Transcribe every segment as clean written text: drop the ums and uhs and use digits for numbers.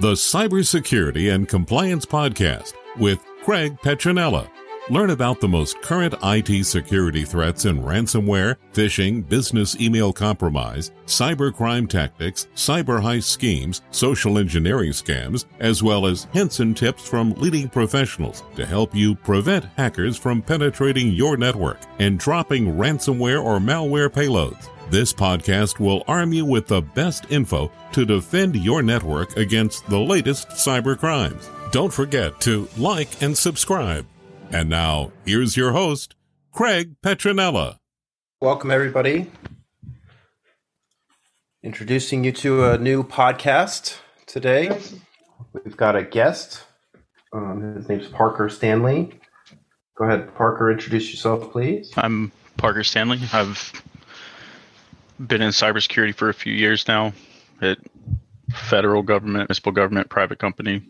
the Cybersecurity and Compliance Podcast with Craig Petronella. Learn about the most current IT security threats in ransomware, phishing, business email compromise, cybercrime tactics, cyber heist schemes, social engineering scams, as well as hints and tips from leading professionals to help you prevent hackers from penetrating your network and dropping ransomware or malware payloads. This podcast will arm you with the best info to defend your network against the latest cyber crimes. Don't forget to like and subscribe. And now, here's your host, Craig Petronella. Welcome, everybody. Introducing you to a new podcast today. We've got a guest. His name's Parker Stanley. Go ahead, Parker, introduce yourself, please. I'm Parker Stanley. I've been in cybersecurity for a few years now at federal government, municipal government, private company.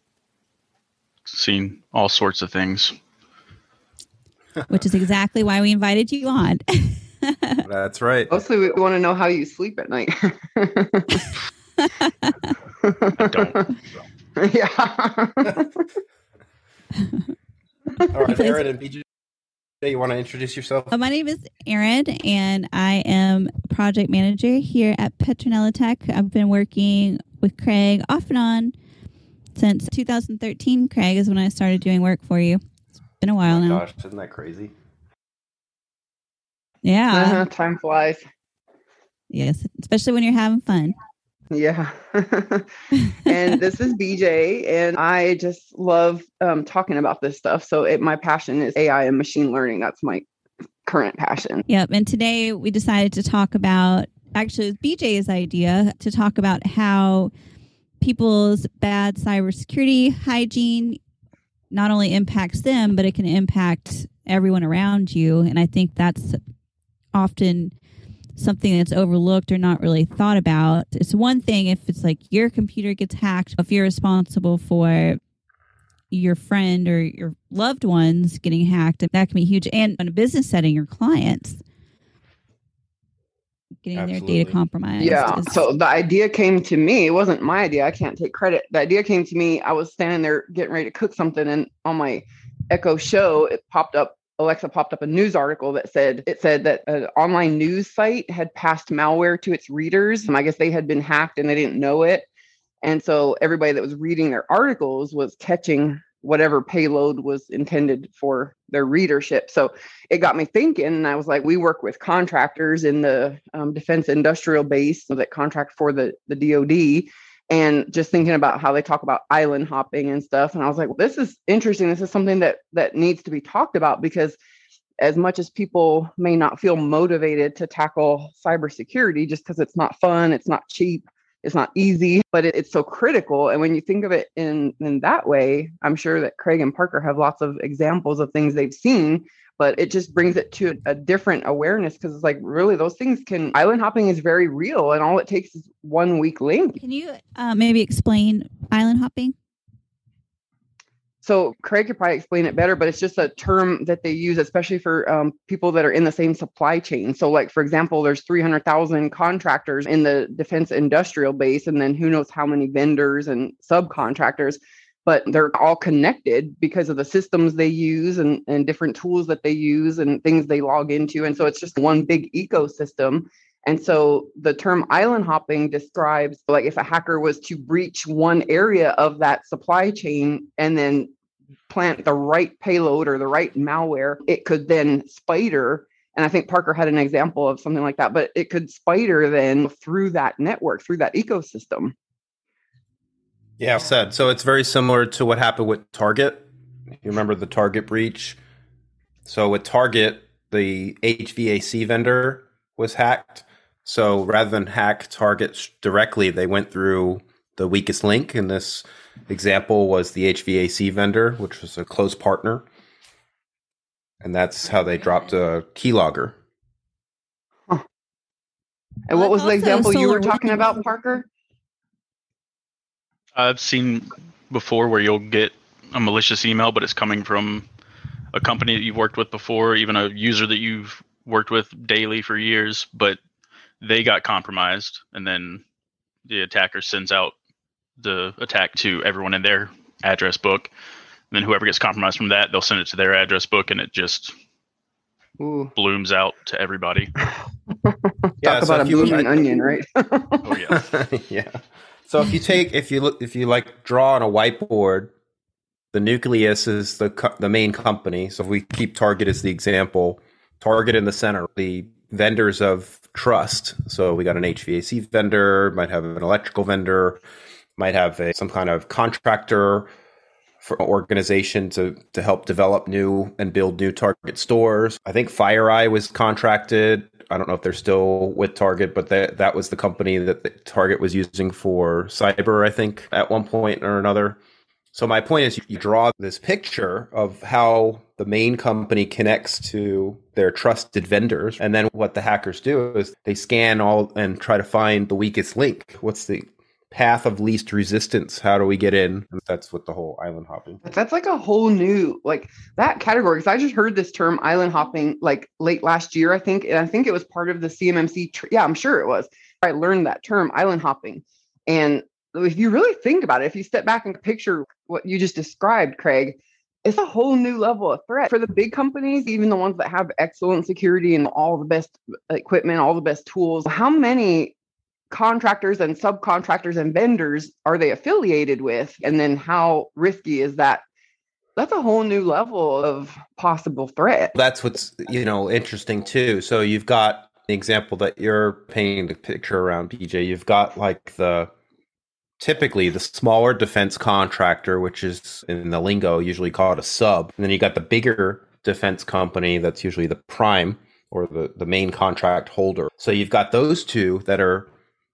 Seen all sorts of things. Which is exactly why we invited you on. That's right. Mostly we want to know how you sleep at night. I don't. Yeah. All right, Aaron and BJ, you want to introduce yourself? My name is Erin, and I am project manager here at Petronella Tech. I've been working with Craig off and on since 2013. Craig is when I started doing work for you. It's been a while now. Gosh, isn't that crazy? Yeah. Time flies. Yes, especially when you're having fun. Yeah. And this is BJ, and I just love talking about this stuff. So my passion is AI and machine learning. That's my current passion. Yep. And today we decided to talk about, actually it was BJ's idea, to talk about how people's bad cybersecurity hygiene not only impacts them, but it can impact everyone around you. And I think that's often something that's overlooked or not really thought about. It's one thing if it's like your computer gets hacked, if you're responsible for your friend or your loved ones getting hacked, that can be huge. And in a business setting, your clients getting Absolutely. their data compromised. Yeah. So the idea came to me. It wasn't my idea. I can't take credit. The idea came to me. I was standing there getting ready to cook something, and on my Echo Show, Alexa popped up a news article that said that an online news site had passed malware to its readers. I guess they had been hacked and they didn't know it. And so everybody that was reading their articles was catching whatever payload was intended for their readership. So it got me thinking, and I was like, we work with contractors in the defense industrial base that contract for the DoD. And just thinking about how they talk about island hopping and stuff. And I was like, well, this is interesting. This is something that needs to be talked about, because as much as people may not feel motivated to tackle cybersecurity just because it's not fun, it's not cheap, it's not easy, but it's so critical. And when you think of it in that way, I'm sure that Craig and Parker have lots of examples of things they've seen, but it just brings it to a different awareness, because it's like, really, those things island hopping is very real, and all it takes is 1 weak link. Can you maybe explain island hopping? So Craig could probably explain it better, but it's just a term that they use, especially for people that are in the same supply chain. So like, for example, there's 300,000 contractors in the defense industrial base, and then who knows how many vendors and subcontractors, but they're all connected because of the systems they use and different tools that they use and things they log into. And so it's just one big ecosystem. And so the term island hopping describes, like, if a hacker was to breach one area of that supply chain and then plant the right payload or the right malware, it could then spider. And I think Parker had an example of something like that, but it could spider then through that network, through that ecosystem. Yeah, said. So it's very similar to what happened with Target. You remember the Target breach? So with Target, the HVAC vendor was hacked. So rather than hack Target directly, they went through the weakest link. In this example was the HVAC vendor, which was a close partner. And that's how they dropped a keylogger. Huh. And what was the example you were talking about, Parker? I've seen before where you'll get a malicious email, but it's coming from a company that you've worked with before, even a user that you've worked with daily for years, but they got compromised, and then the attacker sends out the attack to everyone in their address book. And then whoever gets compromised from that, they'll send it to their address book, and it just blooms out to everybody. Talk about a blooming onion, right? Oh yeah. Yeah. So if you like draw on a whiteboard, the nucleus is the main company. So if we keep Target as the example, Target in the center, the vendors of trust. So we got an HVAC vendor, might have an electrical vendor, might have some kind of contractor for organization to help develop new and build new Target stores. I think FireEye was contracted. I don't know if they're still with Target, but that was the company that Target was using for cyber, I think, at one point or another. So my point is you draw this picture of how the main company connects to their trusted vendors. And then what the hackers do is they scan all and try to find the weakest link. What's the path of least resistance? How do we get in? And that's what the whole island hopping. That's like a whole new, like that category. Because I just heard this term island hopping like late last year, I think. And I think it was part of the CMMC. Yeah, I'm sure it was. I learned that term island hopping. And if you really think about it, if you step back and picture what you just described, Craig, it's a whole new level of threat for the big companies, even the ones that have excellent security and all the best equipment, all the best tools. How many contractors and subcontractors and vendors are they affiliated with? And then how risky is that? That's a whole new level of possible threat. That's what's, interesting too. So you've got the example that you're painting the picture around, PJ. You've got like typically the smaller defense contractor, which is in the lingo usually called a sub. And then you got the bigger defense company that's usually the prime or the main contract holder. So you've got those two that are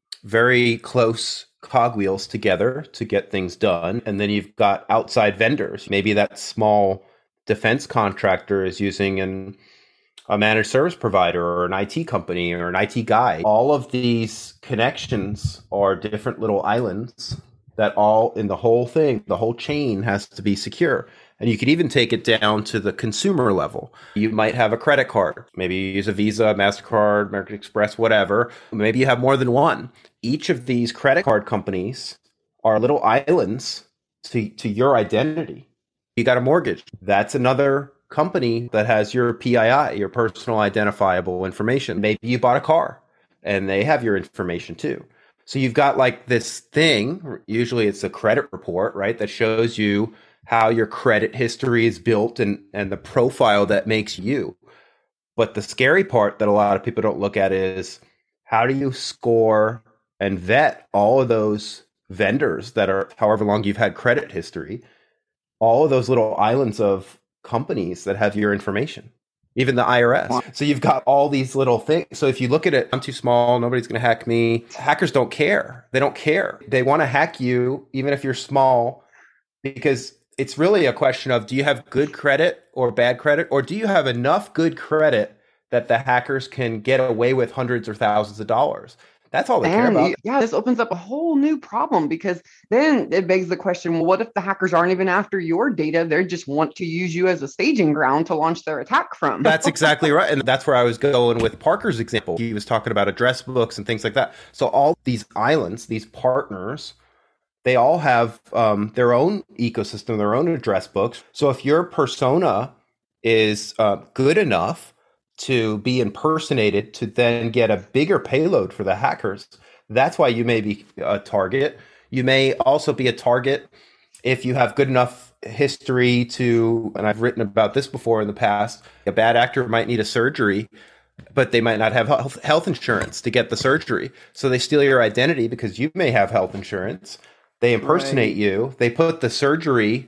very close cogwheels together to get things done. And then you've got outside vendors. Maybe that small defense contractor is using a managed service provider or an IT company or an IT guy. All of these connections are different little islands that all in the whole thing, the whole chain has to be secure. And you could even take it down to the consumer level. You might have a credit card. Maybe you use a Visa, MasterCard, American Express, whatever. Maybe you have more than one. Each of these credit card companies are little islands to your identity. You got a mortgage. That's another company that has your PII, your personal identifiable information. Maybe you bought a car and they have your information too. So you've got like this thing, usually it's a credit report, right? That shows you how your credit history is built and the profile that makes you. But the scary part that a lot of people don't look at is how do you score and vet all of those vendors that are however long you've had credit history, all of those little islands of companies that have your information, even the IRS. So you've got all these little things. So if you look at it, I'm too small, nobody's going to hack me. Hackers don't care. They don't care. They want to hack you, even if you're small, because it's really a question of, do you have good credit or bad credit? Or do you have enough good credit that the hackers can get away with hundreds or thousands of dollars? That's all they care about. Yeah, this opens up a whole new problem because then it begs the question, well, what if the hackers aren't even after your data? They just want to use you as a staging ground to launch their attack from. That's exactly right. And that's where I was going with Parker's example. He was talking about address books and things like that. So all these islands, these partners, they all have their own ecosystem, their own address books. So if your persona is good enough to be impersonated to then get a bigger payload for the hackers, that's why you may be a target. You may also be a target if you have good enough history to, and I've written about this before in the past, a bad actor might need a surgery, but they might not have health insurance to get the surgery. So they steal your identity because you may have health insurance. They impersonate you. They put the surgery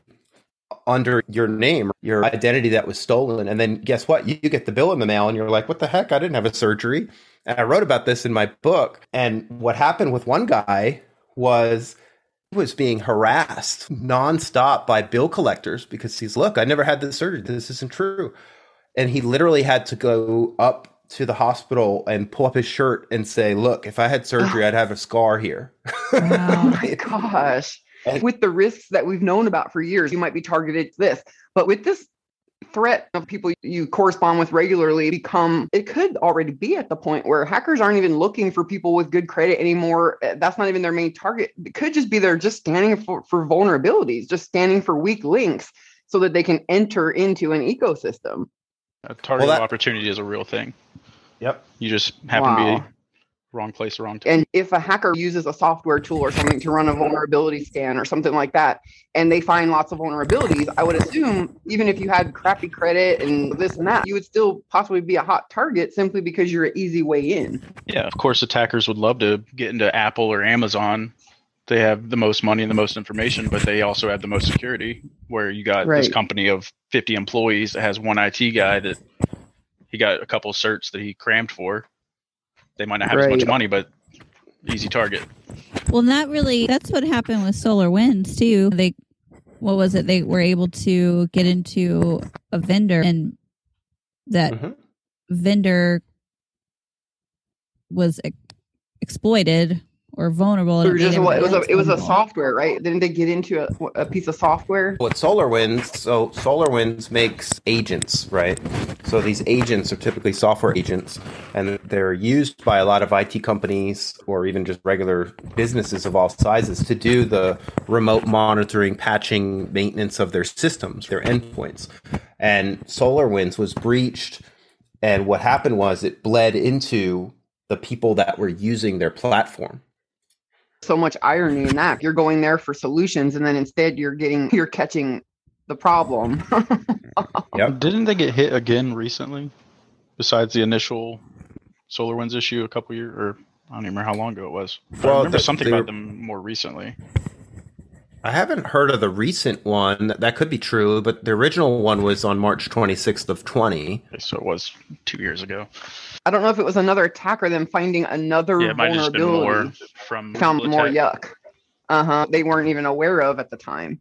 under your name, your identity that was stolen. And then guess what? You get the bill in the mail and you're like, what the heck? I didn't have a surgery. And I wrote about this in my book. And what happened with one guy was he was being harassed nonstop by bill collectors because he's, look, I never had this surgery. This isn't true. And he literally had to go up to the hospital and pull up his shirt and say, look, if I had surgery, I'd have a scar here. Oh my gosh. With the risks that we've known about for years, you might be targeted to this. But with this threat of people you correspond with regularly it could already be at the point where hackers aren't even looking for people with good credit anymore. That's not even their main target. It could just be they're just scanning for vulnerabilities, just scanning for weak links so that they can enter into an ecosystem. Target opportunity is a real thing. Yep. You just happen to be wrong place, wrong time. And if a hacker uses a software tool or something to run a vulnerability scan or something like that, and they find lots of vulnerabilities, I would assume even if you had crappy credit and this and that, you would still possibly be a hot target simply because you're an easy way in. Yeah, of course, attackers would love to get into Apple or Amazon. They have the most money and the most information, but they also have the most security, where you got this company of 50 employees that has one IT guy that he got a couple of certs that he crammed for. They might not have as much money, but easy target. Well, that's what happened with SolarWinds too. They were able to get into a vendor, and that vendor was exploited or vulnerable. It was a software, right? Didn't they get into a piece of software? With SolarWinds makes agents, right? So these agents are typically software agents, and they're used by a lot of IT companies or even just regular businesses of all sizes to do the remote monitoring, patching, maintenance of their systems, their endpoints. And SolarWinds was breached, and what happened was it bled into the people that were using their platform. So much irony in that. You're going there for solutions, and then instead you're catching the problem. Yep. Didn't they get hit again recently? Besides the initial SolarWinds issue a couple years, or I don't even remember how long ago it was. I remember something about them more recently. I haven't heard of the recent one. That could be true, but the original one was on March 26th of 20. Okay, so it was 2 years ago. I don't know if it was another attacker, them finding another vulnerability. Found more yuck. They weren't even aware of at the time.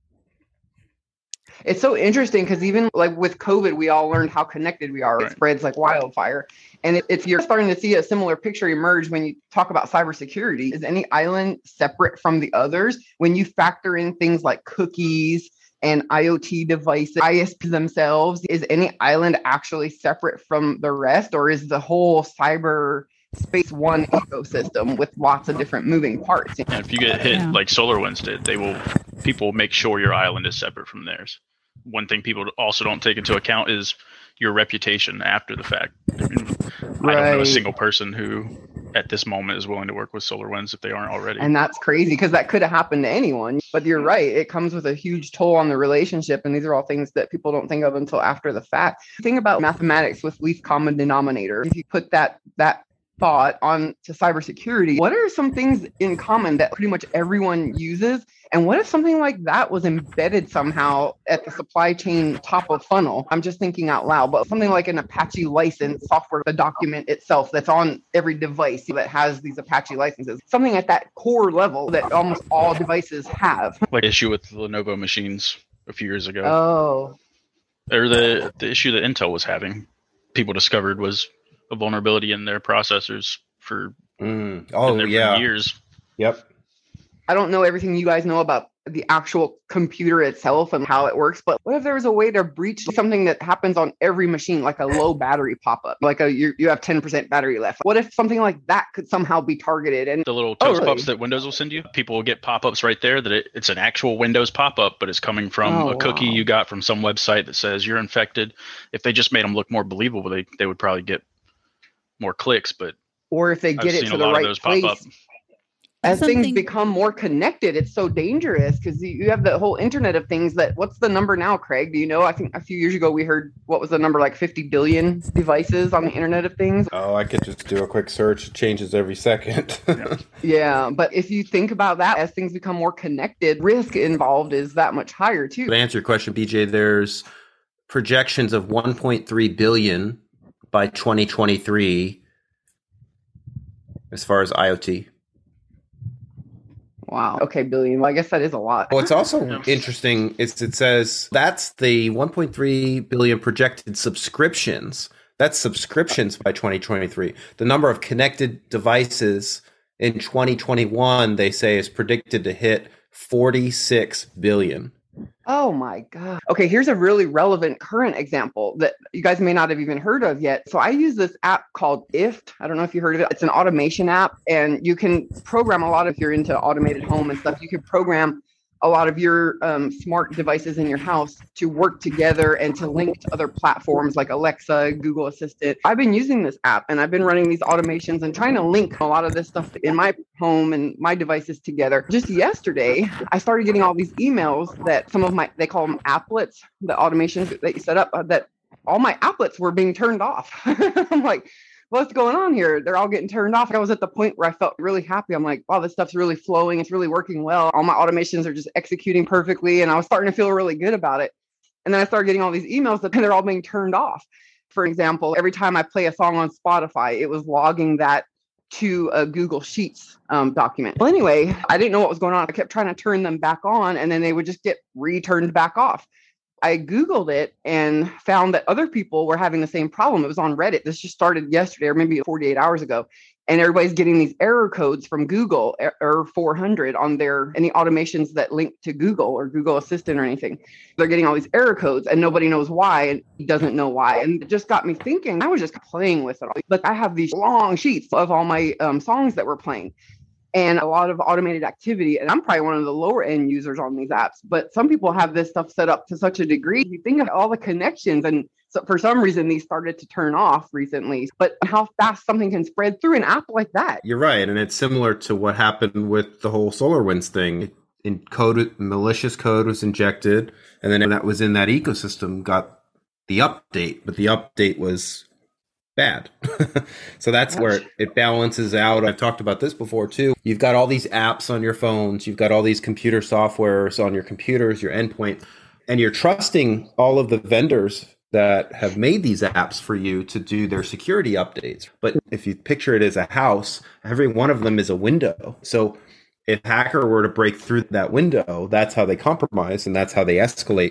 It's so interesting because even like with COVID, we all learned how connected we are. Right. It spreads like wildfire. And if you're starting to see a similar picture emerge when you talk about cybersecurity, is any island separate from the others? When you factor in things like cookies and IoT devices, ISPs themselves, is any island actually separate from the rest? Or is the whole cyber space one ecosystem with lots of different moving parts? And if you get hit like SolarWinds did, people will make sure your island is separate from theirs. One thing people also don't take into account is your reputation after the fact. I don't know a single person who at this moment is willing to work with SolarWinds if they aren't already. And that's crazy because that could have happened to anyone. But you're right. It comes with a huge toll on the relationship. And these are all things that people don't think of until after the fact. Think about mathematics with least common denominator. If you put that thought on to cybersecurity, what are some things in common that pretty much everyone uses? And what if something like that was embedded somehow at the supply chain top of funnel? I'm just thinking out loud, but something like an Apache license software, the document itself that's on every device that has these Apache licenses, something at that core level that almost all devices have. Like issue with the Lenovo machines a few years ago. Oh. Or the issue that Intel was having, people discovered was a vulnerability in their processors for years. Yep. I don't know everything you guys know about the actual computer itself and how it works, but what if there was a way to breach something that happens on every machine, like a low battery pop-up, like you have 10% battery left? What if something like that could somehow be targeted? And the little toast pops that Windows will send you, people will get pop-ups right there that it's an actual Windows pop-up, but it's coming from a cookie you got from some website that says you're infected. If they just made them look more believable, they would probably get more clicks. But or if they get it to the right place. As things become more connected, it's so dangerous because you have the whole Internet of Things. What's the number now, Craig? Do you know? I think a few years ago we heard, what was the number, like 50 billion devices on the Internet of Things? Oh, I could just do a quick search. It changes every second. Yeah, but if you think about that, as things become more connected, risk involved is that much higher too. To answer your question, BJ, there's projections of 1.3 billion by 2023 as far as IoT. Wow. Okay, billion. Well, I guess that is a lot. What's also interesting is it says that's the 1.3 billion projected subscriptions. That's subscriptions by 2023. The number of connected devices in 2021, they say, is predicted to hit 46 billion. Oh my God. Okay, here's a really relevant current example that you guys may not have even heard of yet. So I use this app called IFT. I don't know if you heard of it. It's an automation app, and you can program a lot if you're into automated home and stuff. You can program a lot of your smart devices in your house to work together and to link to other platforms like Alexa, Google Assistant. I've been using this app and I've been running these automations and trying to link a lot of this stuff in my home and my devices together. Just yesterday, I started getting all these emails that they call them applets, the automations that you set up, that all my applets were being turned off. I'm like, what's going on here? They're all getting turned off. I was at the point where I felt really happy. I'm like, wow, this stuff's really flowing. It's really working well. All my automations are just executing perfectly. And I was starting to feel really good about it. And then I started getting all these emails that they're all being turned off. For example, every time I play a song on Spotify, it was logging that to a Google Sheets document. Well, anyway, I didn't know what was going on. I kept trying to turn them back on, and then they would just get returned back off. I Googled it and found that other people were having the same problem. It was on Reddit. This just started yesterday or maybe 48 hours ago. And everybody's getting these error codes from Google, error 400 on any automations that link to Google or Google Assistant or anything. They're getting all these error codes and nobody knows why and doesn't know why. And it just got me thinking, I was just playing with it. Like I have these long sheets of all my songs that we're playing. And a lot of automated activity. And I'm probably one of the lower end users on these apps, but some people have this stuff set up to such a degree. You think of all the connections, and so for some reason, these started to turn off recently, but how fast something can spread through an app like that. You're right. And it's similar to what happened with the whole SolarWinds thing. Malicious code was injected, and then that was in that ecosystem got the update, but the update was bad. So that's where it balances out. I've talked about this before too. You've got all these apps on your phones. You've got all these computer softwares on your computers, your endpoint, and you're trusting all of the vendors that have made these apps for you to do their security updates. But if you picture it as a house, every one of them is a window. So if a hacker were to break through that window, that's how they compromise and that's how they escalate.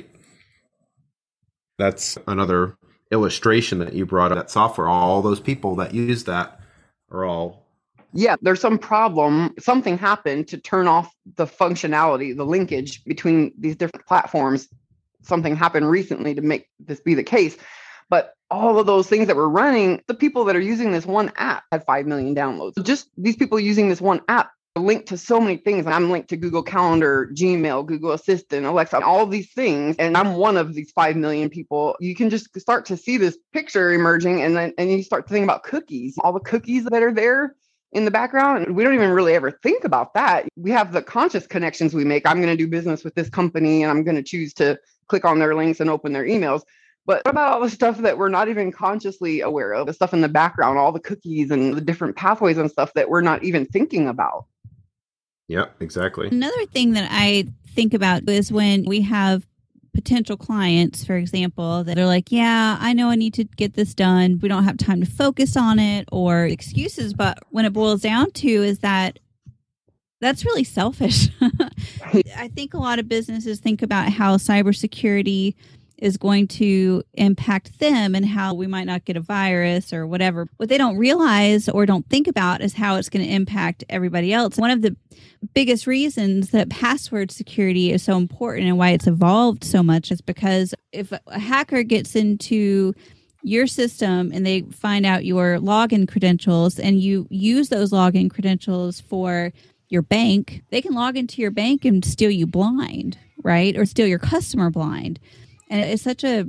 That's another illustration that you brought up. That software, all those people that use that are all... Yeah, there's some problem. Something happened to turn off the functionality, the linkage between these different platforms. Something happened recently to make this be the case. But all of those things that were running, the people that are using this one app had 5 million downloads. Just these people using this one app linked to so many things. I'm linked to Google Calendar, Gmail, Google Assistant, Alexa, all these things. And I'm one of these 5 million people. You can just start to see this picture emerging, and you start to think about cookies, all the cookies that are there in the background. And we don't even really ever think about that. We have the conscious connections we make. I'm going to do business with this company, and I'm going to choose to click on their links and open their emails. But what about all the stuff that we're not even consciously aware of, the stuff in the background, all the cookies and the different pathways and stuff that we're not even thinking about? Yeah, exactly. Another thing that I think about is when we have potential clients, for example, that are like, yeah, I know I need to get this done. We don't have time to focus on it, or excuses. But when it boils down to is that that's really selfish. I think a lot of businesses think about how cybersecurity is going to impact them and how we might not get a virus or whatever. What they don't realize or don't think about is how it's going to impact everybody else. One of the biggest reasons that password security is so important and why it's evolved so much is because if a hacker gets into your system and they find out your login credentials and you use those login credentials for your bank, they can log into your bank and steal you blind, right? Or steal your customer blind. And it's such a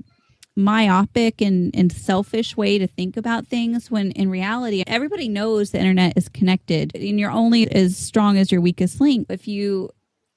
myopic and selfish way to think about things when in reality, everybody knows the internet is connected and you're only as strong as your weakest link. If you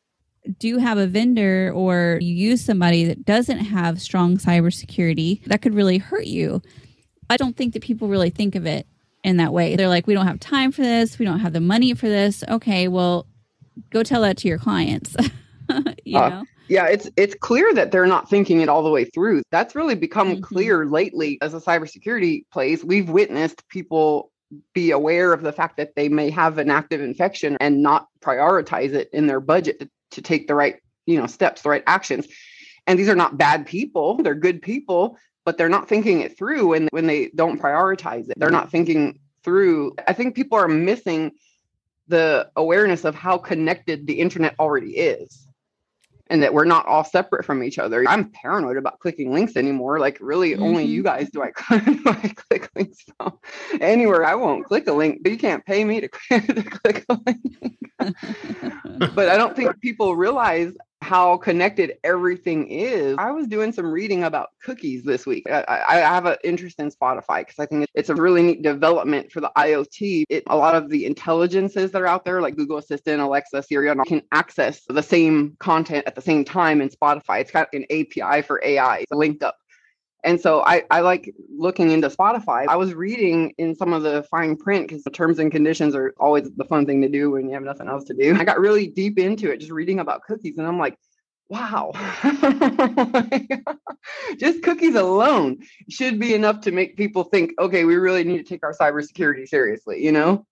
do have a vendor or you use somebody that doesn't have strong cybersecurity, that could really hurt you. I don't think that people really think of it in that way. They're like, we don't have time for this. We don't have the money for this. Okay, well, go tell that to your clients. you know? Yeah, it's clear that they're not thinking it all the way through. That's really become clear lately as a cybersecurity place. We've witnessed people be aware of the fact that they may have an active infection and not prioritize it in their budget to take the right, steps, the right actions. And these are not bad people. They're good people, but they're not thinking it through when they don't prioritize it. They're not thinking through. I think people are missing the awareness of how connected the internet already is. and that we're not all separate from each other. I'm paranoid about clicking links anymore. Like really only you guys do I click links from. Anywhere I won't click a link, but you can't pay me to click a link. But I don't think people realize how connected everything is. I was doing some reading about cookies this week. I have an interest in Spotify because I think it's a really neat development for the IoT. A lot of the intelligences that are out there, like Google Assistant, Alexa, Siri, can access the same content at the same time in Spotify. It's got an API for AI. It's linked up. And so I like looking into Spotify. I was reading in some of the fine print because the terms and conditions are always the fun thing to do when you have nothing else to do. I got really deep into it, just reading about cookies. And I'm like, wow, just cookies alone should be enough to make people think, okay, we really need to take our cybersecurity seriously, you know?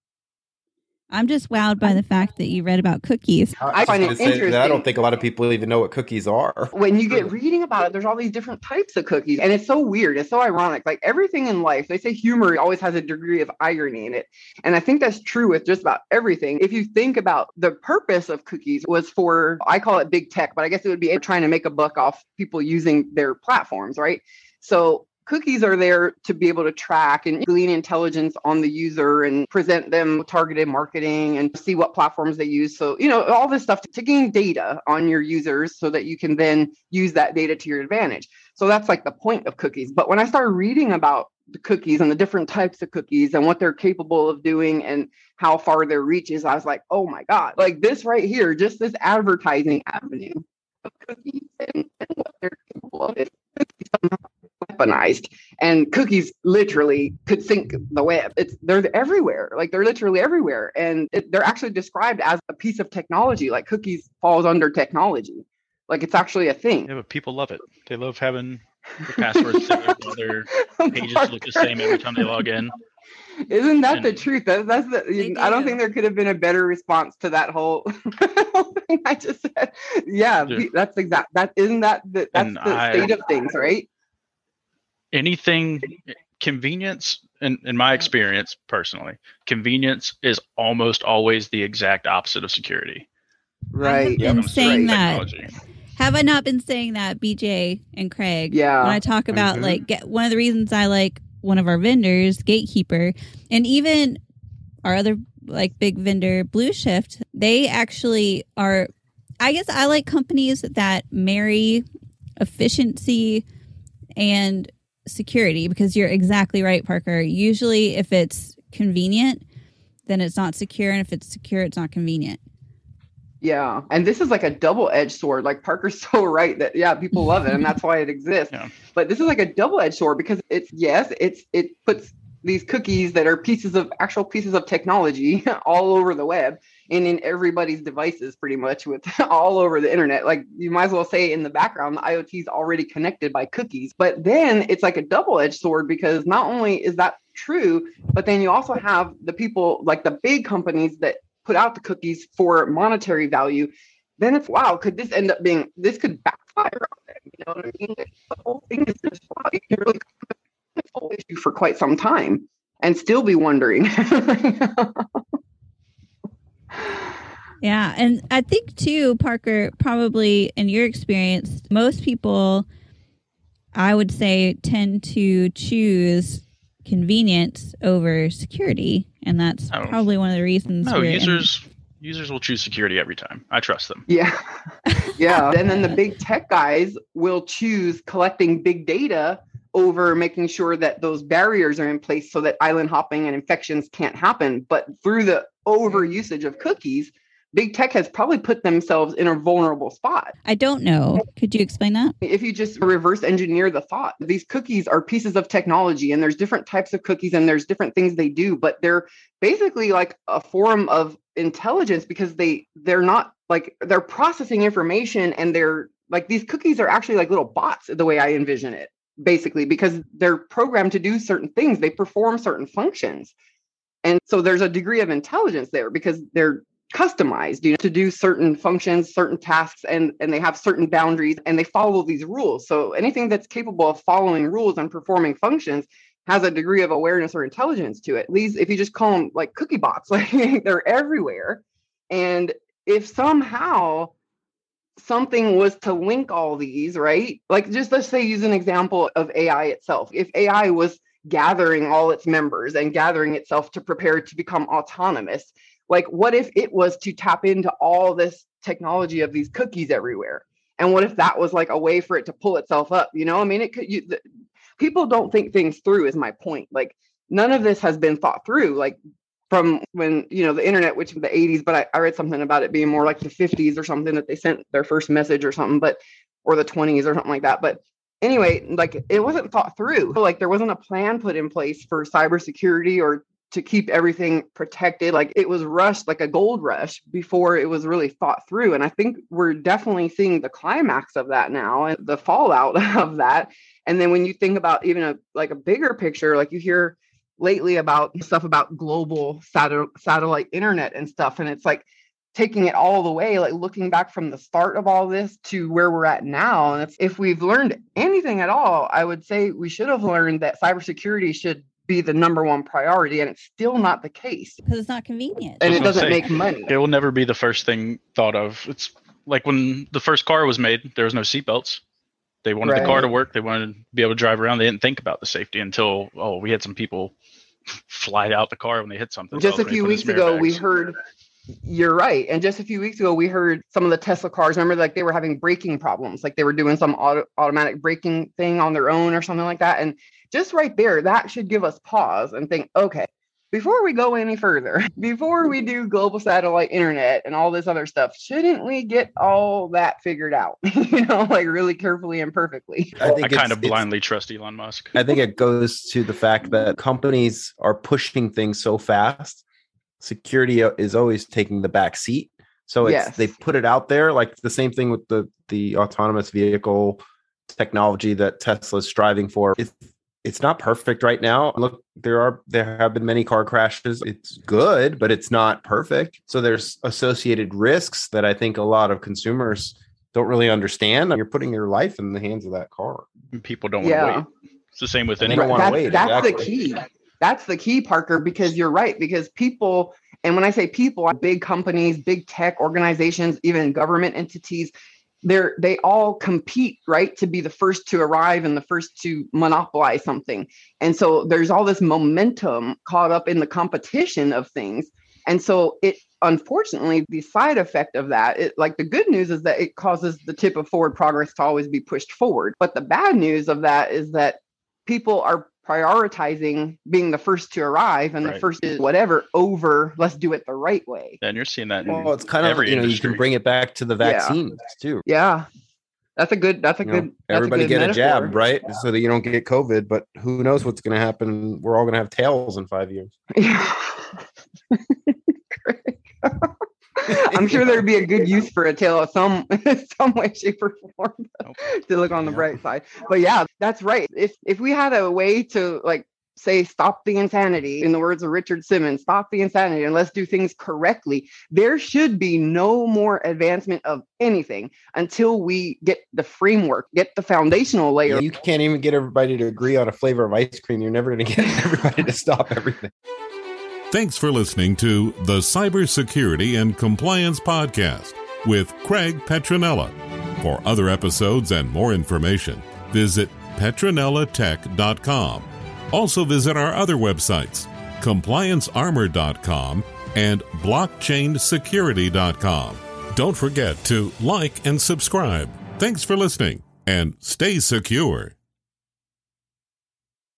I'm just wowed by the fact that you read about cookies. I find it interesting. I don't think a lot of people even know what cookies are. When you get reading about it, there's all these different types of cookies. And it's so weird. It's so ironic. Like everything in life, they say humor always has a degree of irony in it. And I think that's true with just about everything. If you think about the purpose of cookies was for, I call it big tech, but I guess it would be trying to make a buck off people using their platforms, right? So cookies are there to be able to track and glean intelligence on the user and present them targeted marketing and see what platforms they use. So, all this stuff to gain data on your users so that you can then use that data to your advantage. So that's like the point of cookies. But when I started reading about the cookies and the different types of cookies and what they're capable of doing and how far their reach is, I was like, oh my God, like this right here, just this advertising avenue of cookies and what they're capable of is weaponized, and cookies literally could sync the web. They're everywhere. Like they're literally everywhere. And they're actually described as a piece of technology. Like cookies falls under technology. Like it's actually a thing. Yeah, but people love it. They love having the passwords saved while their pages look the same every time they log in. Isn't that the truth? That's I don't think there could have been a better response to that whole thing I just said. Yeah, that's exact. That's the state of things, right? Anything convenience, in my experience personally, convenience is almost always the exact opposite of security. Right. I've been saying that. Have I not been saying that, BJ and Craig? Yeah. When I talk about one of the reasons I like one of our vendors, Gatekeeper, and even our other big vendor, Blue Shift, they actually are, I guess I like companies that marry efficiency and security, because you're exactly right, Parker. Usually if it's convenient, then it's not secure. And if it's secure, it's not convenient. Yeah. And this is like a double-edged sword. Like Parker's so right that, people love it. And that's why it exists. Yeah. But this is like a double-edged sword because it puts these cookies that are actual pieces of technology all over the web and in everybody's devices pretty much with all over the internet. Like you might as well say in the background, the IoT is already connected by cookies. But then it's like a double-edged sword because not only is that true, but then you also have the people like the big companies that put out the cookies for monetary value. Then it's, wow, could this end up being, this could backfire on them? You know what I mean? The whole thing is just, wow, you can really this whole issue for quite some time and still be wondering. Yeah. And I think too, Parker, probably in your experience, most people, I would say, tend to choose convenience over security. And that's probably one of the reasons. No, users will choose security every time. I trust them. Yeah. Yeah. And then the big tech guys will choose collecting big data over making sure that those barriers are in place so that island hopping and infections can't happen. But through the overusage of cookies, big tech has probably put themselves in a vulnerable spot. I don't know. Could you explain that? If you just reverse engineer the thought, these cookies are pieces of technology and there's different types of cookies and there's different things they do, but they're basically like a form of intelligence because they're not like, they're processing information and they're like, these cookies are actually like little bots the way I envision it, basically, because they're programmed to do certain things. They perform certain functions. And so there's a degree of intelligence there because they're customized, to do certain functions, certain tasks, and they have certain boundaries and they follow these rules. So anything that's capable of following rules and performing functions has a degree of awareness or intelligence to it. These, if you just call them like cookie bots, like they're everywhere. And if somehow something was to link all these, right? Like, just let's say, use an example of AI itself. If AI was gathering all its members and gathering itself to prepare to become autonomous, like, what if it was to tap into all this technology of these cookies everywhere? And what if that was like a way for it to pull itself up? You know, I mean, people don't think things through, is my point. Like, none of this has been thought through. Like, from when, you know, the internet, which was the 80s, but I read something about it being more like the 50s or something, that they sent their first message or something, or the 20s or something like that. But anyway, like, it wasn't thought through. Like, there wasn't a plan put in place for cybersecurity or to keep everything protected. Like, it was rushed, like a gold rush, before it was really thought through. And I think we're definitely seeing the climax of that now, and the fallout of that. And then when you think about even a bigger picture, like, you hear lately about stuff about global satellite internet and stuff. And it's like taking it all the way, like looking back from the start of all this to where we're at now. And if we've learned anything at all, I would say we should have learned that cybersecurity should be the number one priority. And it's still not the case. Because it's not convenient. And it doesn't make money. It will never be the first thing thought of. It's like when the first car was made, there was no seatbelts. They wanted the car to work. They wanted to be able to drive around. They didn't think about the safety until, we had some people fly out the car when they hit something. Just a few weeks ago, we heard, you're right. And just a few weeks ago, we heard some of the Tesla cars, remember, like, they were having braking problems. Like, they were doing some automatic braking thing on their own or something like that. And just right there, that should give us pause and think, okay, before we go any further, before we do global satellite internet and all this other stuff, shouldn't we get all that figured out, you know, like, really carefully and perfectly? I kind of blindly trust Elon Musk. I think it goes to the fact that companies are pushing things so fast. Security is always taking the back seat. So they put it out there, like the same thing with the autonomous vehicle technology that Tesla's striving for. It's not perfect right now. Look, there have been many car crashes. It's good, but it's not perfect. So there's associated risks that I think a lot of consumers don't really understand. You're putting your life in the hands of that car. People don't want to wait. It's the same with anyone. They don't want to wait. That's the key. That's the key, Parker, because you're right. Because people, and when I say people, big companies, big tech organizations, even government entities, they all compete, right, to be the first to arrive and the first to monopolize something. And so there's all this momentum caught up in the competition of things. And so it, unfortunately, the side effect of that, like, the good news is that it causes the tip of forward progress to always be pushed forward. But the bad news of that is that people are prioritizing being the first to arrive and the first is whatever over let's do it the right way. And you're seeing that. Well, it's kind of, you can bring it back to the vaccines too. Yeah. That's a good everybody get metaphor. A jab, right? So that you don't get COVID, but who knows what's going to happen. We're all going to have tails in 5 years. Yeah. I'm sure there'd be a good use for a tail of some way, shape, or form to look on the bright side. But yeah, that's right. If we had a way to, like, say, stop the insanity, in the words of Richard Simmons, stop the insanity and let's do things correctly, there should be no more advancement of anything until we get the framework, get the foundational layer. You can't even get everybody to agree on a flavor of ice cream. You're never going to get everybody to stop everything. Thanks for listening to the Cybersecurity and Compliance Podcast with Craig Petronella. For other episodes and more information, visit PetronellaTech.com. Also visit our other websites, ComplianceArmor.com and BlockchainSecurity.com. Don't forget to like and subscribe. Thanks for listening, and stay secure.